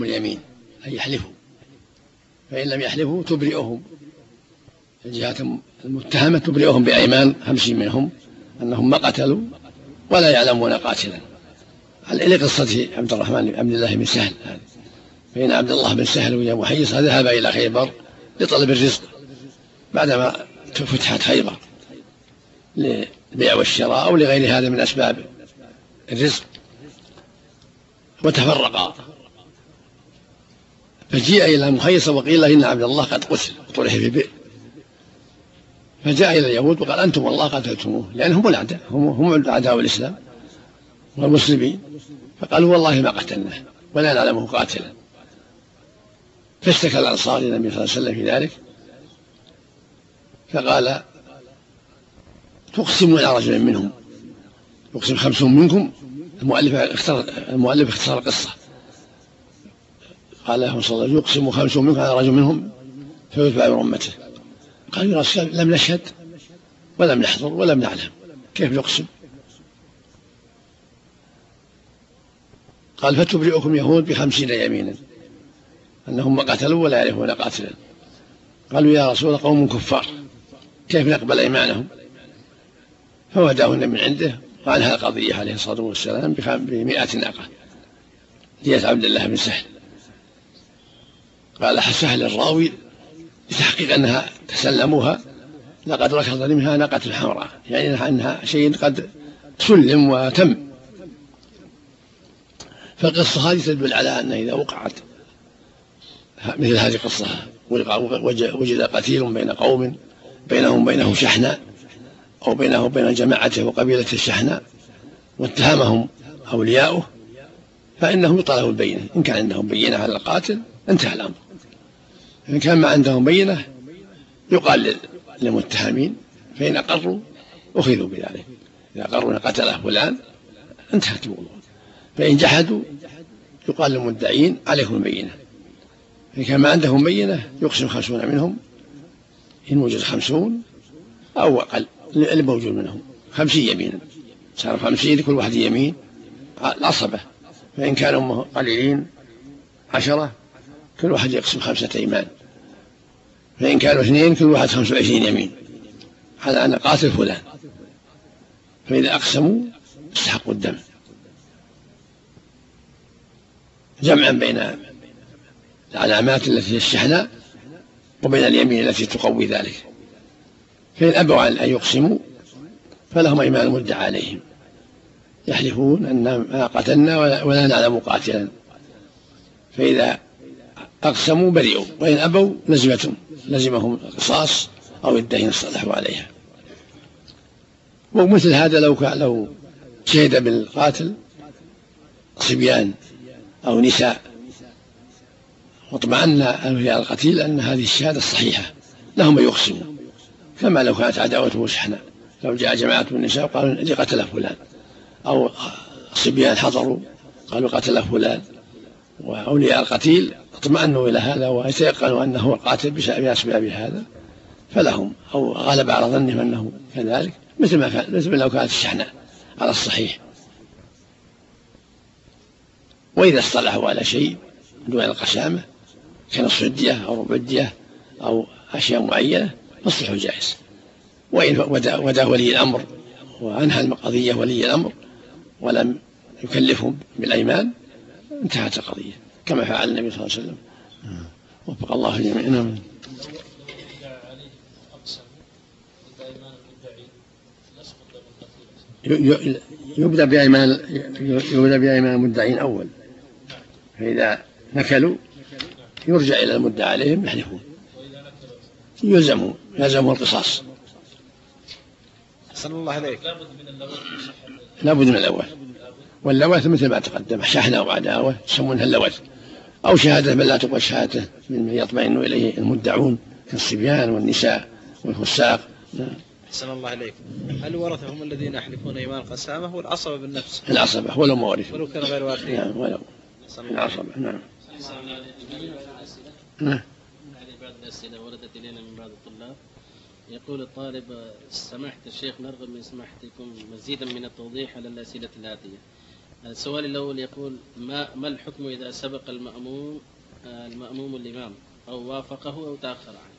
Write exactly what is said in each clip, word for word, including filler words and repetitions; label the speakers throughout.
Speaker 1: اليمين أن يحلفوا، فإن لم يحلفوا تبرئهم الجهات المتهمة، تبرئهم بأيمان خمسين منهم أنهم ما قتلوا ولا يعلمون قاتلا، لقصة عبد الرحمن عبد الله بن سهل. فإن عبد الله بن سهل ويا محيص ذهب إلى خيبر لطلب الرزق بعدما فتحت خيبر للبيع والشراء أو لغير هذا من أسباب الرزق، وتفرقا، فجيء إلى محيص وقيل له إن عبد الله قد قتل وطرح في بئر، فجاء إلى اليهود وقال أنتم والله قتلتموه، لأنهم الأعداء، هم أعداء الإسلام والمسلمين، فقالوا والله ما قتلناه ولا نعلمه قاتلا. فاشتكى الأنصار إلى النبي صلى الله عليه وسلم في ذلك، فقال تقسموا على رجل منهم، يقسم خمسون منكم. المؤلف اختار المؤلف اختصر القصة، قال لهم صلى الله عليه وسلم يقسم خمسون منكم على رجل منهم فيتبع برمته. قال يا رسول الله لم نشهد ولم نحضر ولم نعلم، كيف نقسم؟ قال فتبرئكم يهود بخمسين يمينا أنهم ما قتلوا ولا يعرفون قاتلا. قالوا يا رسول الله قوم كفار كيف نقبل أيمانهم؟ فوداهن من عنده وعنها القضية عليه الصلاة والسلام بمئة ناقة دية عبد الله بن سهل. قال سهل الراوي لتحقيق أنها تسلموها لقد ركض منها ناقة حمراء، يعني أنها شيء قد سلم وتم. فالقصة هذه تدل على أن إذا وقعت مثل هذه القصة وجد قتيل بين قوم بينهم بينه شحناء أو بينه بين جماعته وقبيلة الشحناء واتهمهم أولياؤه، فإنهم يطالبوا البينة. إن كان عندهم بينة على القاتل انتهى الأمر، إن كان ما عندهم بينة يقال للمتهمين، فإن أقروا أخذوا بذلك. إذا أقروا قتله فلان انتهت الموضوع، فإن جحدوا يقال للمدعين عليكم البينة. إن كان ما عندهم بينة يقسم خمسون منهم، إن وجد خمسون أو أقل الموجود منهم خمسين يمينا، صار خمسين لكل واحد يمين العصبة. فإن كانوا قليلين عشرة كل واحد يقسم خمسة أيمان، فإن كانوا اثنين كل واحد خمسة وعشرين يمين على أن قاتل فلان، فإذا أقسموا استحقوا الدم، جمعا بين العلامات التي هي الشحناء وبين اليمين التي تقوي ذلك. فإن أبوا أن يقسموا فلهم أيمان المدعى عليهم، يحلفون أن ما قتلنا ولا نعلم قاتلا، فإذا أقسموا برئوا، وإن أبوا لزمتهم لزمهم القصاص أو الدين اصطلحوا عليها. ومثل هذا لو لو شهد بالقاتل صبيان أو نساء واطمأن أولياء القتيل أن هذه الشهادة الصحيحة لهم يقسموا، كما لو كانت عداوته شحناء، لو جاء جماعة من النساء وقالوا لي قتل فلان، أو صبيان حضروا قالوا قتل فلان، وأولياء القتيل اطمأنوا إلى هذا ويتيقنوا أنه القاتل بأسباب هذا فلهم، أو غلب على ظنهم أنه كذلك، مثل ما كان مثل لو كانت الشحناء على الصحيح. وإذا اصطلحوا على شيء دون القسامة كنصف الدية أو ربع الدية أو أشياء معينة فالصلح جائز. وإن ودا ولي الأمر وأنهى القضية ولي الأمر ولم يكلفهم بالأيمان انتهت القضية، كما فعل النبي صلى الله عليه وسلم. وفق الله جميعا. يبدأ بأيمان يبدأ بأيمان المدعين أول، فإذا نكلوا يرجع إلى المدعى عليهم يحلفون، يلزموا يلزموا القصاص.
Speaker 2: أحسن الله عليك.
Speaker 1: لابد من الأول، واللوث مثل ما تقدم شحنة وعداوة يسمونها اللوث، أو شهادة من لا تقبل شهادة من يطمئن إليه المدعون كالصبيان والنساء والفساق.
Speaker 2: أحسن الله عليك. هل الورثة هم الذين يحلفون أيمان القسامة والعصبة بالنفس؟
Speaker 1: العصبة ولو ما ورثوا،
Speaker 2: ولو كان غير وارثين.
Speaker 1: نعم ولو العصبة. نعم.
Speaker 3: نعم. بعض الأسئلة وردت إلينا من بعض الطلاب، يقول الطالب سماحة الشيخ نرغب من سماحتكم مزيدا من التوضيح على الأسئلة الآتية. السؤال الأول يقول ما ما الحكم إذا سبق المأموم المأموم الإمام أو وافقه أو تأخر عنه؟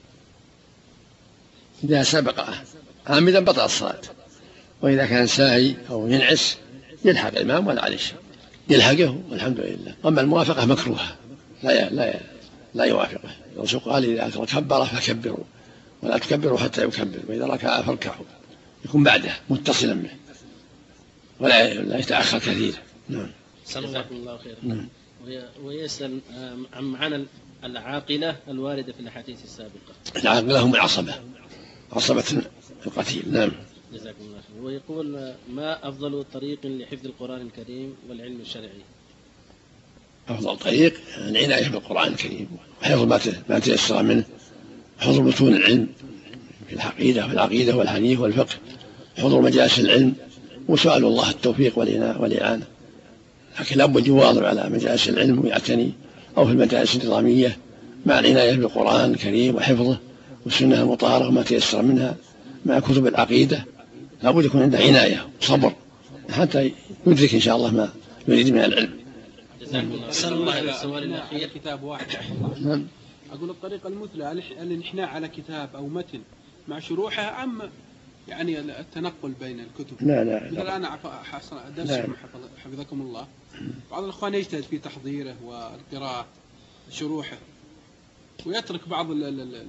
Speaker 1: إذا سبقه عامدا بطل الصلاة، وإذا كان ساهي أو ينعس يلحق الإمام ولا عليه شيء، يلحقه والحمد لله. أما الموافقة مكروهة، لا لا لا يوافقه. الرسول قال إذا كبر فكبروا ولا تكبروا حتى يكبر، وإذا ركع فاركعوا، يكون بعده متصلا به ولا لا يتأخر كثير. نعم.
Speaker 3: جزاكم الله خير. نعم. ويسأل عن معنى العاقلة الواردة في الأحاديث السابقة.
Speaker 1: العاقلة هم العصبة، عصبة القتيل. نعم.
Speaker 3: جزاكم الله خير. ويقول ما أفضل طريق لحفظ القرآن الكريم والعلم الشرعي؟
Speaker 1: أفضل طريق العناية بالقرآن الكريم وحفظ ما تيسر منه، حضور متون العلم في العقيدة والعقيدة والحديث والفقه، حضور مجالس العلم، وسؤال الله التوفيق والإعانة. لكن لابد يواظب على مجالس العلم ويعتني، أو في المجالس النظامية مع العناية بالقرآن الكريم وحفظه والسنة المطهرة وما تيسر منها مع كتب العقيدة. لابد يكون عنده عناية وصبر حتى يدرك إن شاء الله ما يريد من العلم.
Speaker 2: أسأل الله السؤال الأخير. كتاب واحد.
Speaker 1: نعم.
Speaker 4: أقول الطريقة المثلى الانحناء على كتاب أو متن مع شروحها، أم يعني التنقل بين الكتب؟
Speaker 1: لا لا.
Speaker 4: مثل أنا درسكم حفظكم الله، بعض الأخوان يجتهد في تحضيره والقراءة شروحه ويترك بعض ال ال ال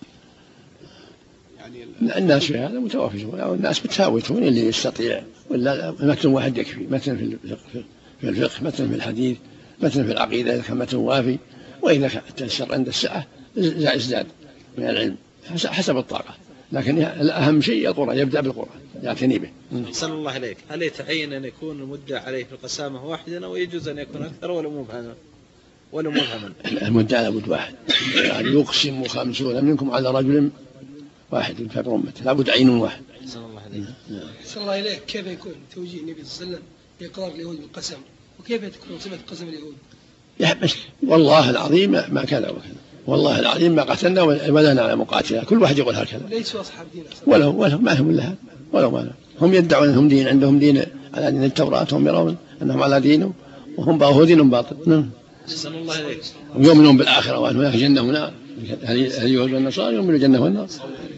Speaker 4: يعني ال
Speaker 1: الناس في هذا متوافقون، أو الناس متفاوتون، اللي يستطيع، ولا متن واحد يكفي، متن في الفقه في الفقه متن في الحديث، متن في العقيدة إذا كان متن وافي، وإذا تيسر عند السعة ازداد من العلم حسب الطاقة. لكن الأهم شيء القرآن، يبدأ بالقرآن يعتني به.
Speaker 2: أحسن الله إليك. هل يتعين أن يكون المدة عليه في القسامة واحدا، أو يجوز أن يكون أكثر ولا مبهما ولا مبهما؟
Speaker 1: المدة لابد واحد، يعني يقسم خمسون منكم على رجل واحد في أمته، لابد عين واحد.
Speaker 2: أحسن الله إليك.
Speaker 5: أحسن الله إليك. كيف يكون توجيه النبي صلى الله عليه وسلم بإقرار اليهود بالقسم، وكيف تكون صفة قسم اليهود؟
Speaker 1: والله العظيم ما كذا وكذا، والله العظيم ما قتلنا ولا نعلم مقاتلة، كل واحد يقول هكذا.
Speaker 5: ليسوا أصحاب دين
Speaker 1: ولو ولو ما هم لها، ولو ما لهم. هم يدعون أنهم دين، عندهم دين على دين التوراة، هم يرون أنهم على دينهم وهم باهوا دين باطل. نعم.
Speaker 2: أحسن الله إليك.
Speaker 1: ويؤمنون بالآخرة وأن هناك جنة ونار، هل يهود والنصارى يؤمنون بالجنة والنار.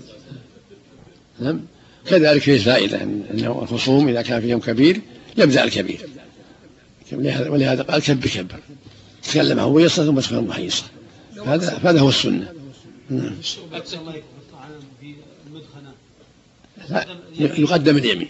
Speaker 1: نعم. كذلك فيه فائدة أن الخصوم إذا كان فيهم كبير يبدأ الكبير، ولهذا قال كب كبر، تكلم هو يصل ثم تكلم محيصة، هذا هذا هو السنة. نعم. يقدم اليمين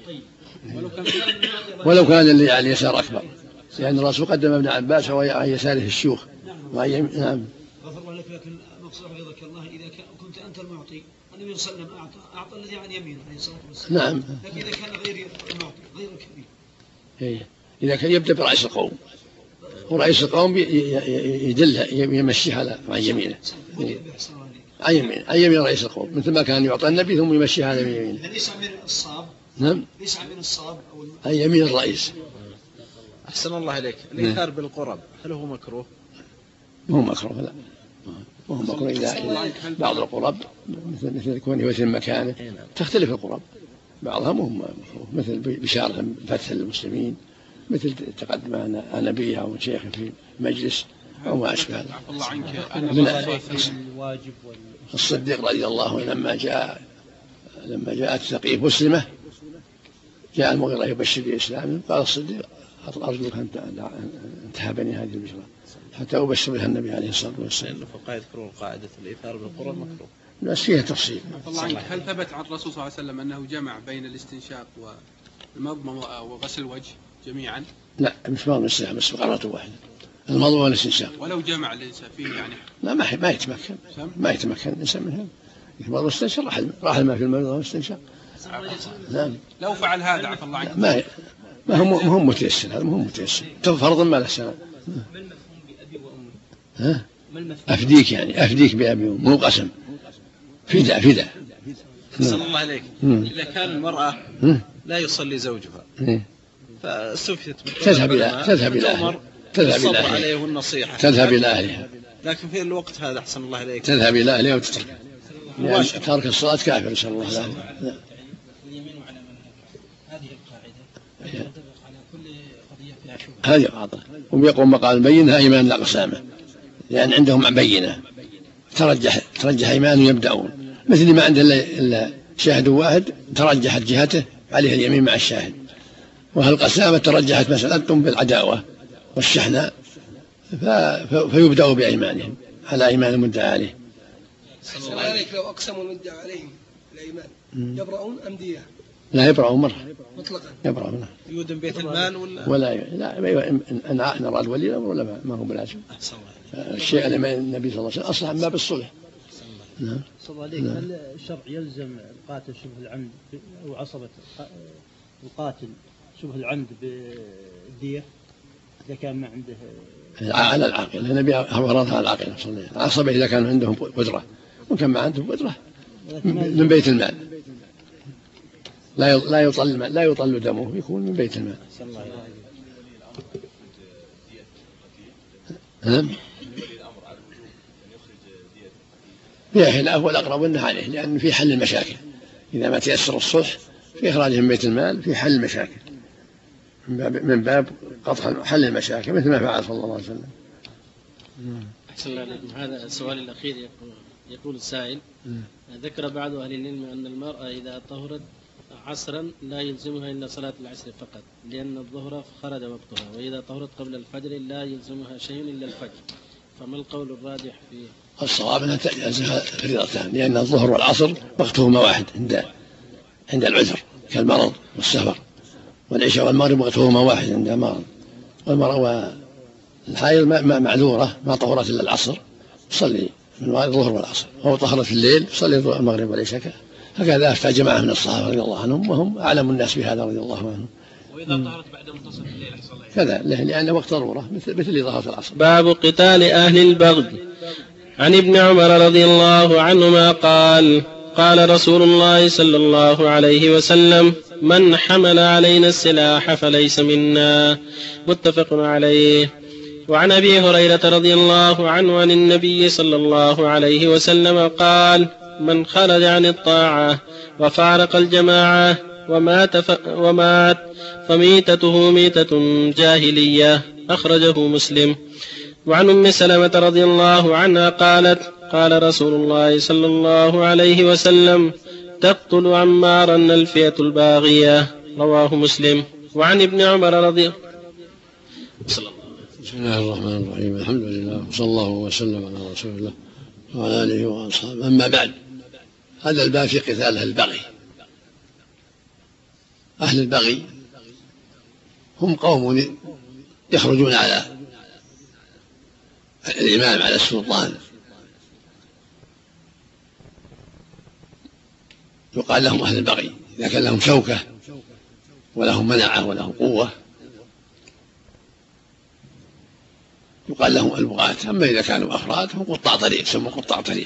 Speaker 1: ولو كان اللي على اليسار أكبر، لأن الرسول قدم ابن عباس وعن يساره الشيوخ. نعم.
Speaker 6: غفر الله لك، لكن مقصود حفظك الله إذا كنت أنت المعطي، النبي صلى الله عليه وسلم أعطى أعطى الذي عن يمينه عليه الصلاة والسلام.
Speaker 1: نعم.
Speaker 6: لكن إذا كان غير المعطي غير الكبير،
Speaker 1: إيه. إذا كان يبدأ برئيس القوم، ورئيس القوم يدل يمشي على عن يمينه، عن يمين عن يمين رئيس القوم، مثل ما كان يعطى النبي ثم يمشي على يمينه.
Speaker 6: ليس من الصاب.
Speaker 1: نعم.
Speaker 6: ليس من الصاب أو
Speaker 1: عن يمين الرئيس.
Speaker 2: أحسن الله إليك. الإيثار بالقرب هل هو مكروه؟
Speaker 1: مو مكروه، لا مو مكروه. إذا بعض القرب مثل مثل كونه مثل مكانه تختلف القرب، بعضها مو مكروه، مثل بشارة فتح للمسلمين، مثل تقدم أنا نبي أو شيخ في مجلس أو ما أشبه هذا.
Speaker 4: الله عنك.
Speaker 1: من الصديق رضي الله عنه لما جاء لما جاءت ثقيف مسلمة، جاء المغيرة يبشر بإسلامه، قال الصديق أرجوك أن تهبني هذه البشرى حتى أبشر بها النبي عليه الصلاة والسلام.
Speaker 2: الفقهاء يذكرون قاعدة الإيثار بالقرب مكروه،
Speaker 1: بس فيها تفصيل.
Speaker 4: الله عنك. هل ثبت عن الرسول صلى الله عليه وسلم أنه جمع بين الاستنشاق والمضمضة وغسل الوجه جميعا؟
Speaker 1: لا، مش مضمضة والاستنشاق، بس قرأته واحدة، المضمضة والاستنشاق.
Speaker 4: ولو جمع ليس فيه يعني؟
Speaker 1: لا، ما ما يتمكن ما يتمكن الإنسان من هذا. المضمضة والاستنشاق راح راح الماء في المضمضة والاستنشاق. نعم.
Speaker 4: لو فعل هذا عفى الله عنك
Speaker 1: ما ما هو ما هو متيسر، هذا ما هو متيسر، فرض ما له سنة.
Speaker 6: ما المفهوم بأبي وأمي؟
Speaker 1: ها؟
Speaker 6: ما المفهوم؟
Speaker 1: أفديك يعني أفديك بأبي وأمي، مو قسم، فداء فداء.
Speaker 2: أحسن الله عليك. إذا كان المرأة لا يصلي زوجها فاستفتت
Speaker 1: تذهب إلى تذهب إلى أهلها، تذهب إلى أهلها
Speaker 2: عليه والنصيحة،
Speaker 1: تذهب إلى أهلها،
Speaker 2: لكن في الوقت هذا أحسن الله عليك
Speaker 1: تذهب إلى أهلها وتترك، يعني ترك الصلاة كافر إن شاء الله. لا.
Speaker 6: اليمين على من هذه القاعدة تنطبق على كل قضية
Speaker 1: هذه قاطع. هم يقوم مقام البينة أيمان لا قسامة، لأن عندهم بينة ترجح ترجح أيمان يبدأون، مثل ما عندنا إلا شاهد واحد ترجحت جهته عليه اليمين مع الشاهد، وهالقسامة ترجحت مسألتهم بالعداوة والشحناء فيبدأوا بأيمانهم على أيمان المدعى عليه.
Speaker 5: أحسن عليك. لو أقسموا المدعى عليهم الأيمان يبرؤون أم دية؟
Speaker 1: لا يبرؤون مرة
Speaker 5: مطلقا
Speaker 1: يبرؤون.
Speaker 2: يودن بيت المال ولا
Speaker 1: ولا لا إن نرى الولي الأمر ولا ما هو بلازم. الشيء اللي النبي صلى الله عليه وسلم أصلح ما بالصلح.
Speaker 7: نعم. صلى عليك. هل الشرع يلزم القاتل شبه العمد أو عصبة القاتل شبه العمد بالدية إذا كان ما عنده
Speaker 1: على العاقل؟ النبي فرضها على العاقل صلى الله عليه وسلم. العصبة إذا كانوا عندهم قدرة، وكان ما عندهم قدرة من بيت المال لا لا يطل لا يطل دمه، يكون من بيت المال. نعم. فيها خلاف والأقرب أنه عليه، لأن في حل المشاكل إذا ما تيسر الصلح في إخراجه من بيت المال في حل المشاكل من باب قطع حل المشاكل مثل ما فعل صلى الله عليه وسلم.
Speaker 3: أحسن الله عليكم. هذا السؤال الأخير يقول, يقول السائل: ذكر بعض أهل العلم أن المرأة إذا طهرت عصرا لا يلزمها إلا صلاة العصر فقط، لأن الظهر خرج وقتها، وإذا طهرت قبل الفجر لا يلزمها شيء إلا الفجر، فما القول الراجح فيه؟
Speaker 1: الصواب أنها تلزمها فريضتان، لأن الظهر والعصر وقتهما واحد عند عند العذر كالمرض والسفر، والعشاء والمغرب وقتهما واحد عند المرض، والمرأة والحائض معذورة ما طهرت إلا العصر تصلي من الظهر والعصر، وهو طهرت الليل تصلي المغرب والعشاء. هكذا أفتى جماعة من الصحابة رضي الله عنهم وهم أعلم الناس بهذا رضي الله عنهم.
Speaker 4: وإذا طهرت بعد منتصف الليل أحسن الله
Speaker 1: كذا لأن وقت ضرورة مثل مثل ظهرت العصر.
Speaker 8: باب قتال أهل البغي. عن ابن عمر رضي الله عنهما قال: قال رسول الله صلى الله عليه وسلم: من حمل علينا السلاح فليس منا. متفق عليه. وعن أبي هريرة رضي الله عنه عن النبي صلى الله عليه وسلم قال: من خرج عن الطاعة وفارق الجماعة ومات, ف... ومات فميتته ميتة جاهلية. أخرجه مسلم. وعن أم سلمة رضي الله عنها قالت: قال رسول الله صلى الله عليه وسلم: تقتل عمارا الفئة الباغية. رواه مسلم. وعن ابن عمر رضي
Speaker 1: بسم الله الرحمن الرحيم. الحمد لله وصلى الله وسلم على رسول الله وعلى آله وأصحابه. أما بعد، هذا الباب في قتال أهل البغي. أهل البغي هم قوم يخرجون على الإمام على السلطان، يقال لهم أهل البغي إذا كان لهم شوكة ولهم منعة ولهم قوة، يقال لهم البغاة. أما إذا كانوا أفراد هم قطاع طريق، يسمون قطاع طريق،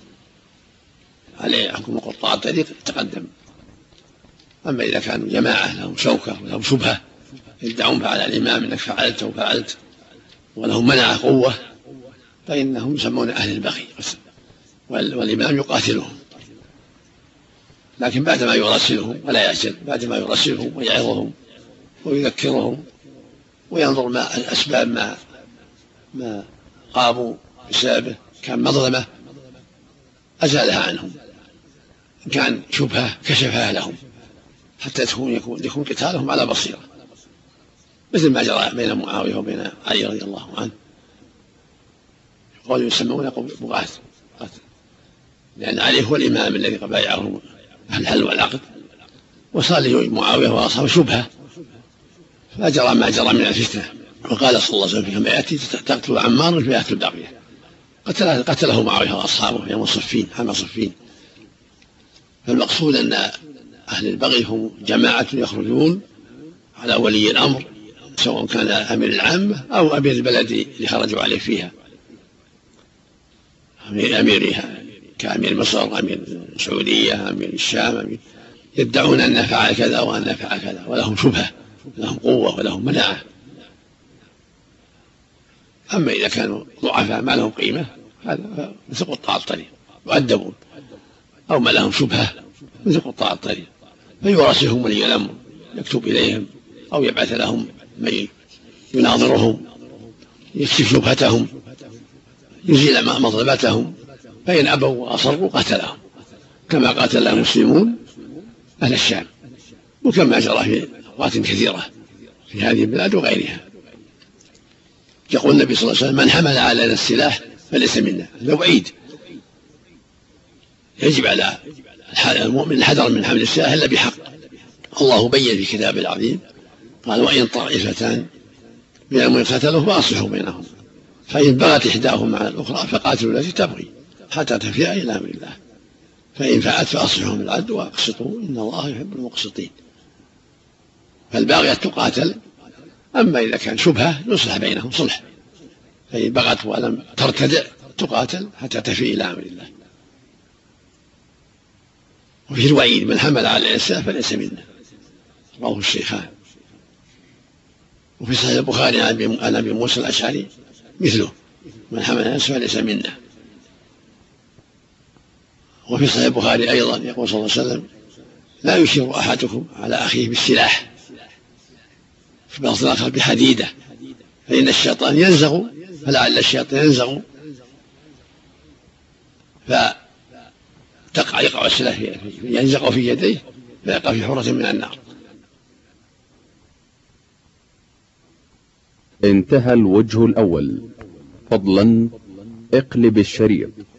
Speaker 1: عليه حكم قطاع طريق تقدم. أما إذا كانوا جماعة لهم شوكة ولهم شبهة يدعون فعلى الإمام إنك فعلت وفعلت ولهم منعة قوة فإنهم يسمون أهل البغي، والإمام يقاتلهم، لكن بعدما يرسلهم ولا يعجل، بعدما يرسلهم ويعظهم ويذكرهم وينظر ما الأسباب ما ما قاموا بسببه كان مظلمة أزالها عنهم، إن كان شبهة كشفها لهم حتى تكون يكون, يكون قتالهم على بصيرة، مثل ما جرى بين معاوية وبين علي رضي الله عنه. يقول يسمون بغاة، لأن علي هو الإمام الذي بايعهم أهل الحل والعقد، وصار معاوية وأصحابه شبهة فجرى ما جرى من الفتنة. وقال صلى الله عليه وسلم فيما يأتي: تقتل عمار الفئة الباغية. قتله معاوية وأصحابه يوم صفين، عام صفين. فالمقصود أن أهل البغي هم جماعة يخرجون على ولي الأمر، سواء كان أمير العامة أو أمير البلد اللي خرجوا عليه فيها، أميرها كأمير مصر، أمير السعودية، أمير الشام، أمير يدعون أن فعل كذا وأن فعل كذا، ولهم شبهة، لهم قوة ولهم مناعة. أما إذا كانوا ضعفاء ما لهم قيمة هذا مثل قطاع الطريق يؤدبون، أو ما لهم شبهة مثل قطاع الطريق فيراسلهم ولي الأمر، يكتب إليهم أو يبعث لهم من يناظرهم يكشف شبهتهم يزيل مطلبتهم، فإن أبوا وأصروا قتلهم كما قاتل المسلمون أهل الشام، وكما جرى في أوقات كثيرة في هذه البلاد وغيرها. يقول النبي صلى الله عليه وسلم: من حمل علينا السلاح فليس منا. هذا وعيد، يجب على المؤمن الحذر من حمل السلاح إلا بحق. الله بين في كتابه العظيم قال: وإن طائفتان من المؤمنين اقتتلوا فأصلحوا بينهم، فإن بغت إحداهما على الأخرى فقاتلوا التي تبغي حتى تفيء إلى أمر الله، فإن فعلت فأصلحوا بالعدل وأقسطوا إن الله يحب المقسطين. فالباغية تقاتل، أما إذا كان شبهة يصلح بينهم صلح، فإن بغت ولم ترتدع تقاتل حتى تفيء إلى أمر الله. وفي الوعيد: من حمل على السلاح فليس منا، رواه الشيخان. وفي صحيح البخاري عن أبي موسى الأشعري مثله: من حمل على السلاح فليس منا. وفي صحيح البخاري أيضا يقول صلى الله عليه وسلم: لا يشير أحدكم على أخيه بالسلاح في بعض الآخر بحديدة، فإن الشيطان ينزغ، فلعل الشيطان ينزغ فتقع يقع السلاح ينزغ في يديه فيقع في حرة من النار.
Speaker 9: انتهى الوجه الأول. فضلا اقلب الشريط.